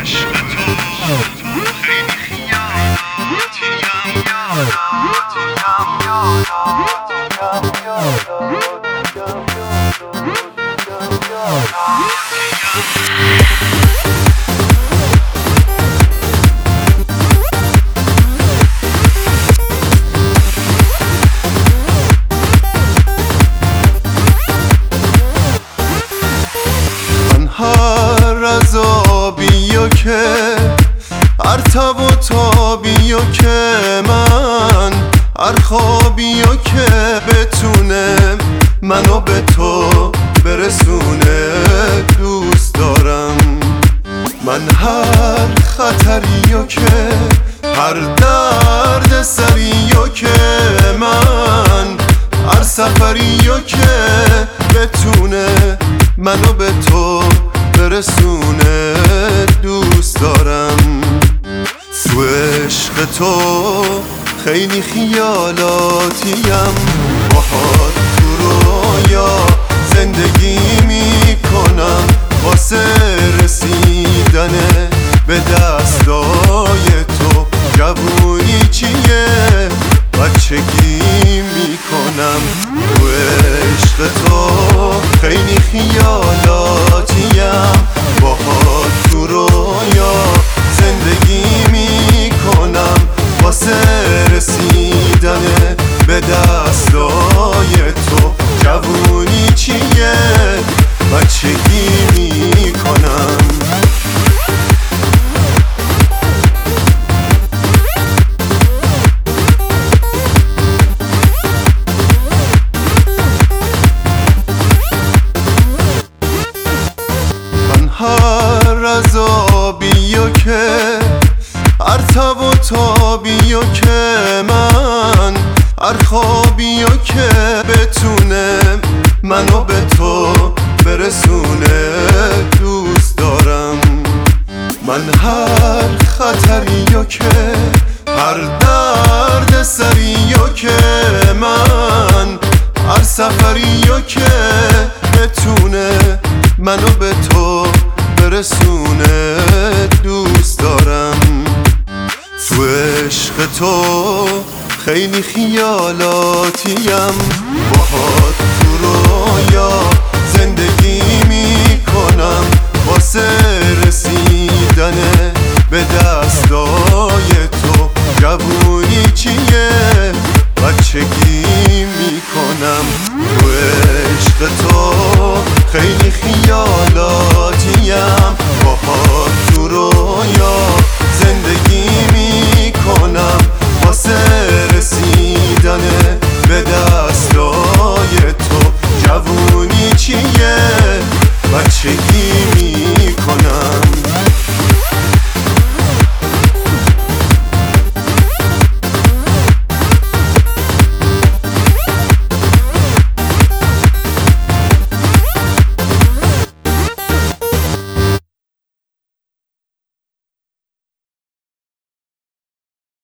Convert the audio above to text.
عشق تو خیلی خیالاتیم هر عذابیو که هر تب و تابیو که من هر خوابیو که بتونه منو به تو برسونه دوست دارم. من هر خطریو که هر درد سریو که من هر سفریو که بتونه منو به تو برسونه دوست دارم. تو عشق تو خیلی خیالاتیم، باهات تو رویا زندگی میکنم واسه رسیدن به دستای تو. جوونی چیه بچگی میکنم. تو عشق تو خیلی خیالاتیم، باهات تو رویا زندگی میکنم واسه رسیدن به دستای تو. جوونی چیه بچگی میکنم. هر عذابیو که هر تب و تابیو که من هر خوابیو که بتونه منو به تو برسونه دوست دارم. من هر خطریو که هر درد سریو که من هر سفریو که بتونه منو به تو برسونه دوست دارم. تو عشق تو خیلی خیالاتیم، باهات تو رویا